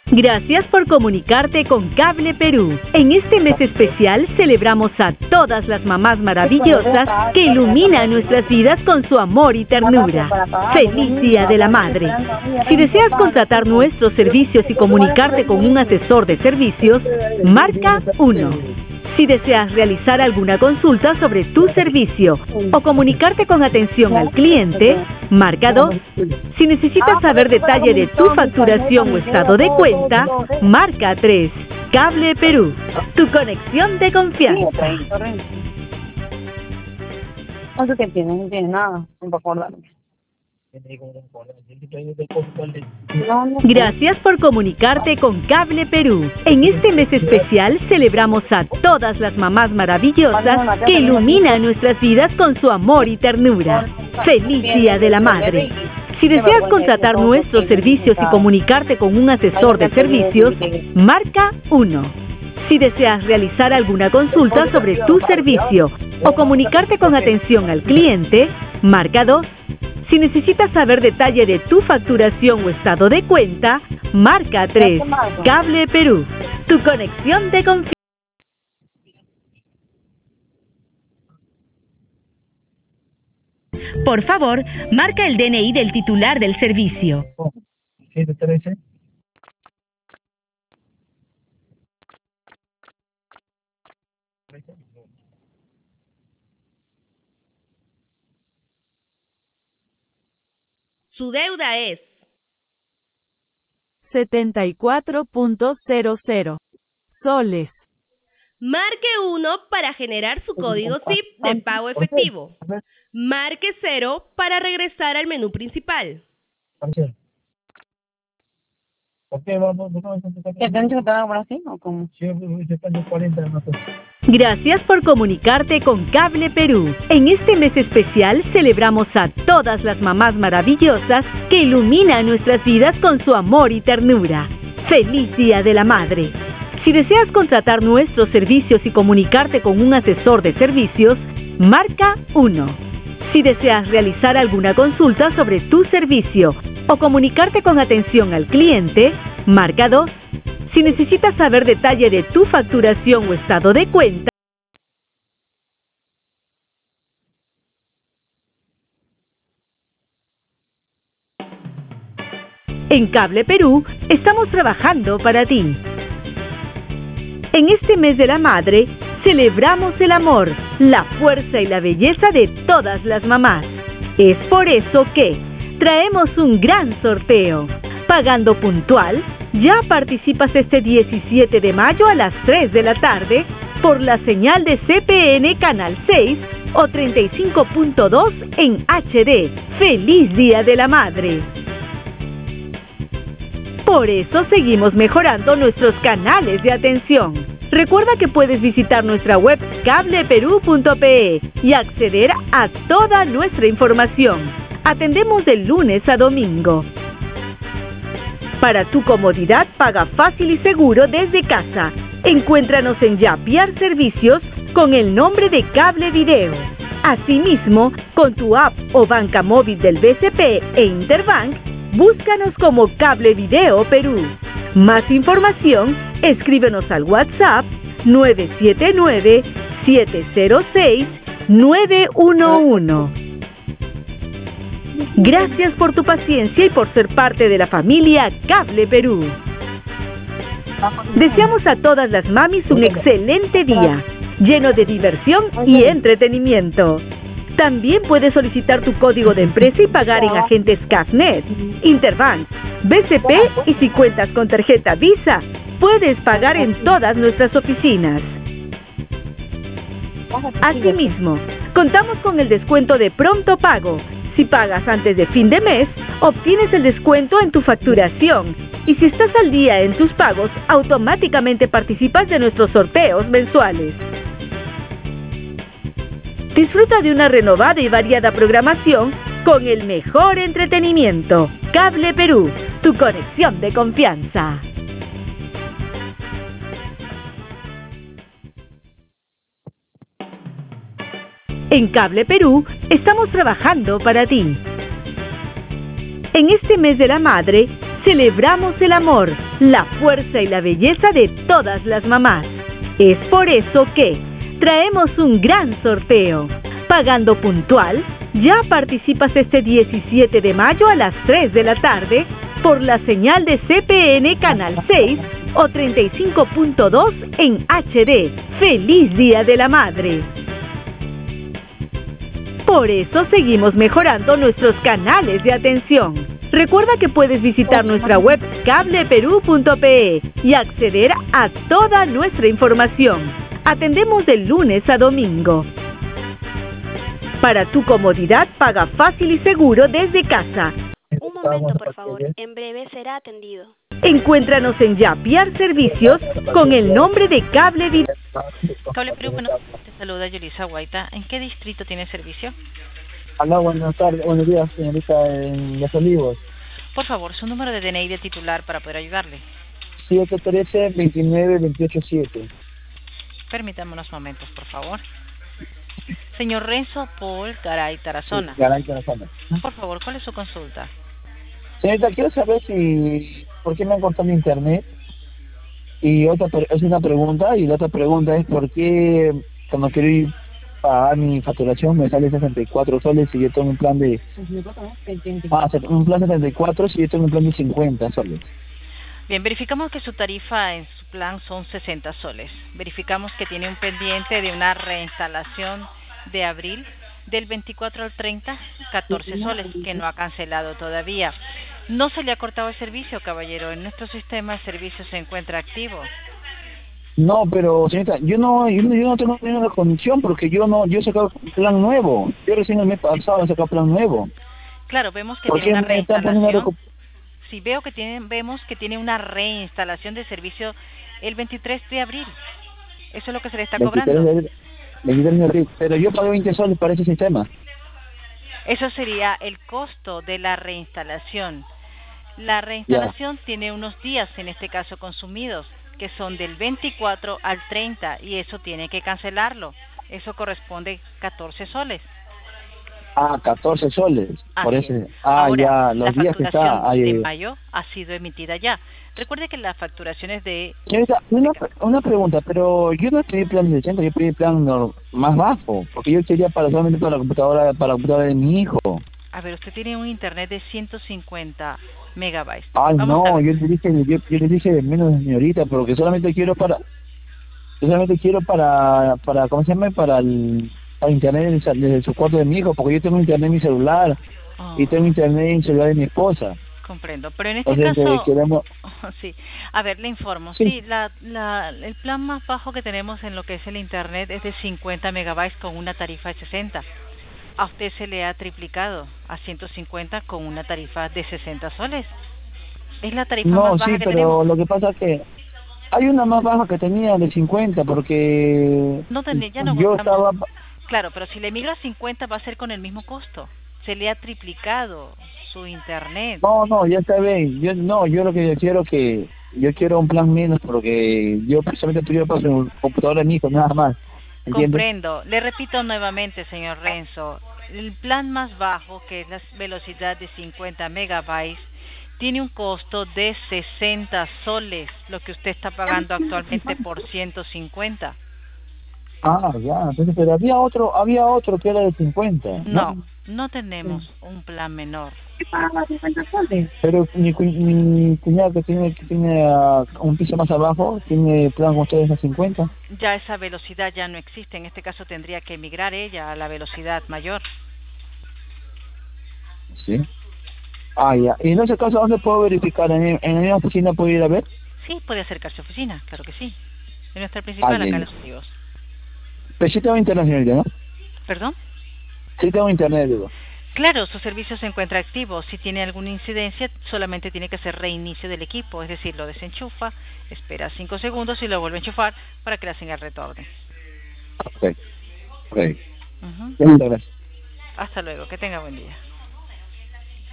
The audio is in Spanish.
Gracias por comunicarte con Cable Perú. En este mes especial celebramos a todas las mamás maravillosas que iluminan nuestras vidas con su amor y ternura. ¡Feliz Día de la Madre! Si deseas contratar nuestros servicios y comunicarte con un asesor de servicios, marca 1. Si deseas realizar alguna consulta sobre tu servicio o comunicarte con atención al cliente, marca 2. Si necesitas saber detalle de tu facturación o estado de cuenta, marca 3. Cable Perú, tu conexión de confianza. No sé qué tiene, no tiene nada, no puedo acordarme. Gracias por comunicarte con Cable Perú. En este mes especial celebramos a todas las mamás maravillosas que iluminan nuestras vidas con su amor y ternura. ¡Feliz Día de la Madre! Si deseas contratar nuestros servicios y comunicarte con un asesor de servicios, marca 1. Si deseas realizar alguna consulta sobre tu servicio o comunicarte con atención al cliente, marca 2. Si necesitas saber detalle de tu facturación o estado de cuenta, marca 3. Cable Perú, tu conexión de confianza. Por favor, marca el DNI del titular del servicio. 713. Su deuda es 74.00 soles. Marque 1 para generar su código SIP de pago efectivo. Marque 0 para regresar al menú principal. ¿Qué te han dicho que te van a poner así o cómo? Gracias por comunicarte con Cable Perú. En este mes especial celebramos a todas las mamás maravillosas que iluminan nuestras vidas con su amor y ternura. ¡Feliz Día de la Madre! Si deseas contratar nuestros servicios y comunicarte con un asesor de servicios, marca 1. Si deseas realizar alguna consulta sobre tu servicio o comunicarte con atención al cliente, marca 2. Si necesitas saber detalle de tu facturación o estado de cuenta, en Cable Perú estamos trabajando para ti. En este mes de la Madre, celebramos el amor, la fuerza y la belleza de todas las mamás. Es por eso que traemos un gran sorteo. Pagando puntual, ya participas este 17 de mayo a las 3 de la tarde por la señal de CPN Canal 6 o 35.2 en HD. ¡Feliz Día de la Madre! Por eso seguimos mejorando nuestros canales de atención. Recuerda que puedes visitar nuestra web cableperú.pe y acceder a toda nuestra información. Atendemos de lunes a domingo. Para tu comodidad, paga fácil y seguro desde casa. Encuéntranos en Yapiar Servicios con el nombre de Cable Video. Asimismo, con tu app o banca móvil del BCP e Interbank, búscanos como Cable Video Perú. Más información, escríbenos al WhatsApp 979-706-911. Gracias por tu paciencia y por ser parte de la familia Cable Perú. Deseamos a todas las mamis un excelente día, lleno de diversión y entretenimiento. También puedes solicitar tu código de empresa y pagar en agentes Cafnet, Interbank, BCP y si cuentas con tarjeta Visa, puedes pagar en todas nuestras oficinas. Asimismo, contamos con el descuento de pronto pago. Si pagas antes de fin de mes, obtienes el descuento en tu facturación. Y si estás al día en tus pagos, automáticamente participas de nuestros sorteos mensuales. Disfruta de una renovada y variada programación con el mejor entretenimiento. Cable Perú, tu conexión de confianza. En Cable Perú estamos trabajando para ti. En este mes de la Madre, celebramos el amor, la fuerza y la belleza de todas las mamás. Es por eso que traemos un gran sorteo. Pagando puntual, ya participas este 17 de mayo a las 3 de la tarde por la señal de CPN Canal 6 o 35.2 en HD. ¡Feliz Día de la Madre! Por eso seguimos mejorando nuestros canales de atención. Recuerda que puedes visitar nuestra web cableperú.pe y acceder a toda nuestra información. Atendemos de lunes a domingo. Para tu comodidad, paga fácil y seguro desde casa. Un momento, por favor. En breve será atendido. Encuéntranos en Yapiar Servicios con el nombre de Cable Video. Cable Perú, bueno, te saluda Yulisa Guaita. ¿En qué distrito tiene servicio? Hola, buenas tardes, buenos días, señorita, en Los Olivos. Por favor, su número de DNI de titular para poder ayudarle. 713-29-287. Permítame unos momentos, por favor. Señor Renzo Paul Garay Tarazona. Sí, Garay Tarazona. Por favor, ¿cuál es su consulta? Señorita, quiero saber por qué me han cortado mi internet. Y es una pregunta, y la otra pregunta es por qué cuando quiero ir pagar mi facturación me sale 64 soles si yo tengo un plan de... un plan de 74 si yo tengo un plan de 50 soles. Bien, verificamos que su tarifa en su plan son 60 soles. Verificamos que tiene un pendiente de una reinstalación de abril del 24 al 30, 14 soles, que no ha cancelado todavía. No se le ha cortado el servicio, caballero. En nuestro sistema el servicio se encuentra activo. No, pero señorita, yo no tengo ninguna condición porque yo he sacado plan nuevo. Yo recién el mes pasado he sacado plan nuevo. Claro, vemos que tiene una reinstalación. Sí, vemos que tiene una reinstalación de servicio el 23 de abril. Eso es lo que se le está cobrando. 23 de abril, pero yo pagué 20 soles para ese sistema. Eso sería el costo de la reinstalación. La reinstalación tiene unos días, en este caso consumidos, que son del 24 al 30, y eso tiene que cancelarlo. Eso corresponde 14 soles. 14 soles. Por ese. Ahora, ya, los días que está. La facturación de mayo ha sido emitida ya. Recuerde que las facturaciones de... Señorita, una pregunta, pero yo no pedí plan de 80, yo pedí plan más bajo, porque yo quería solamente para la computadora de mi hijo. A ver, usted tiene un internet de 150 megabytes. No, yo le dije menos, señorita, porque solamente quiero para ¿cómo se llama? Para internet desde su cuarto de mi hijo, porque yo tengo internet en mi celular y tengo internet en el celular de mi esposa. Comprendo, pero en este caso sí. A ver, le informo. Sí, el plan más bajo que tenemos en lo que es el internet es de 50 megabytes con una tarifa de 60. A usted se le ha triplicado a 150 con una tarifa de 60 soles. Es la tarifa más baja que tenemos. No, sí, pero lo que pasa es que hay una más baja que tenía de 50 porque yo estaba... Claro, pero si le migra a 50 va a ser con el mismo costo. Se le ha triplicado su internet. No, ya está bien. Yo lo que yo quiero un plan menos porque yo precisamente pido para su computadora de mi hijo, nada más. ¿Entiendes? Comprendo. Le repito nuevamente, señor Renzo, el plan más bajo, que es la velocidad de 50 megabytes, tiene un costo de 60 soles, lo que usted está pagando actualmente por 150. Ya, entonces, pero había otro que era de 50. No tenemos un plan menor. Pero mi cuñada que tiene un piso más abajo, tiene plan con ustedes a 50. Ya esa velocidad ya no existe, en este caso tendría que emigrar ella a la velocidad mayor. Sí. Ya. Y en ese caso, ¿dónde puedo verificar? ¿En la misma oficina puedo ir a ver? Sí, puede acercarse a oficina, claro que sí. En nuestra principal acá en Los Olivos. Pero sí tengo internet, señorita, ¿no? ¿Perdón? Sí tengo internet, digo. Claro, su servicio se encuentra activo. Si tiene alguna incidencia, solamente tiene que hacer reinicio del equipo, es decir, lo desenchufa, espera 5 segundos y lo vuelve a enchufar para que la señal retorne. Ok. Muchas gracias. Hasta luego, que tenga buen día.